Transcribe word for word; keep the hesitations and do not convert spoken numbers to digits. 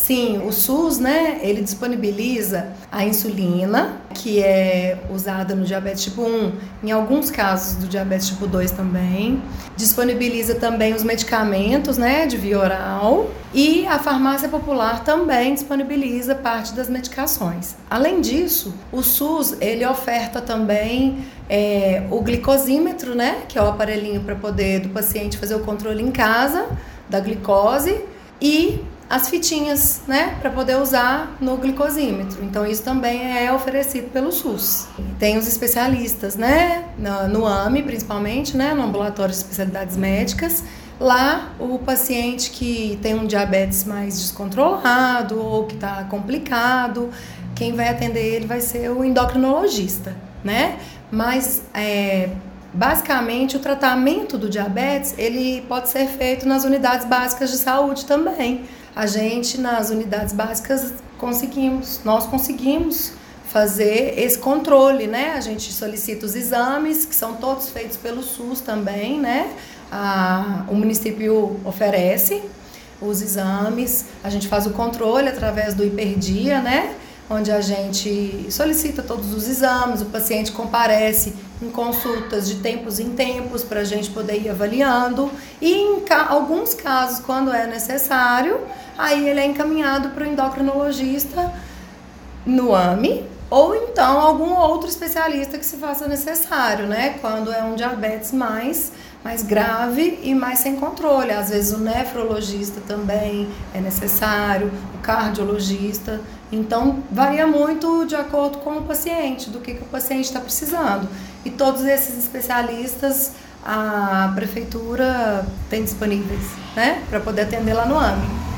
Sim, o SUS, né, ele disponibiliza a insulina, que é usada no diabetes tipo um, em alguns casos do diabetes tipo dois também. Disponibiliza também os medicamentos, né, de via oral, e a farmácia popular também disponibiliza parte das medicações. Além disso, o SUS, ele oferta também é, o glicosímetro, né, que é o aparelhinho para poder do paciente fazer o controle em casa da glicose, e as fitinhas, né, para poder usar no glicosímetro. Então isso também é oferecido pelo SUS. Tem os especialistas, né, no, no A M E principalmente, né, no ambulatório de especialidades médicas. Lá o paciente que tem um diabetes mais descontrolado ou que está complicado, quem vai atender ele vai ser o endocrinologista, né? Mas é, basicamente o tratamento do diabetes ele pode ser feito nas unidades básicas de saúde também. A gente, nas unidades básicas, conseguimos, nós conseguimos fazer esse controle, né? A gente solicita os exames, que são todos feitos pelo SUS também, né? A, o município oferece os exames, a gente faz o controle através do Hiperdia, né? Onde a gente solicita todos os exames, o paciente comparece em consultas de tempos em tempos para a gente poder ir avaliando, e em ca- alguns casos, quando é necessário, aí ele é encaminhado para o endocrinologista no A M E, ou então algum outro especialista que se faça necessário, né? Quando é um diabetes mais, mais grave e mais sem controle. Às vezes o nefrologista também é necessário, o cardiologista. Então varia muito de acordo com o paciente, do que, que o paciente está precisando. E todos esses especialistas a prefeitura tem disponíveis, né? Para poder atender lá no A M E.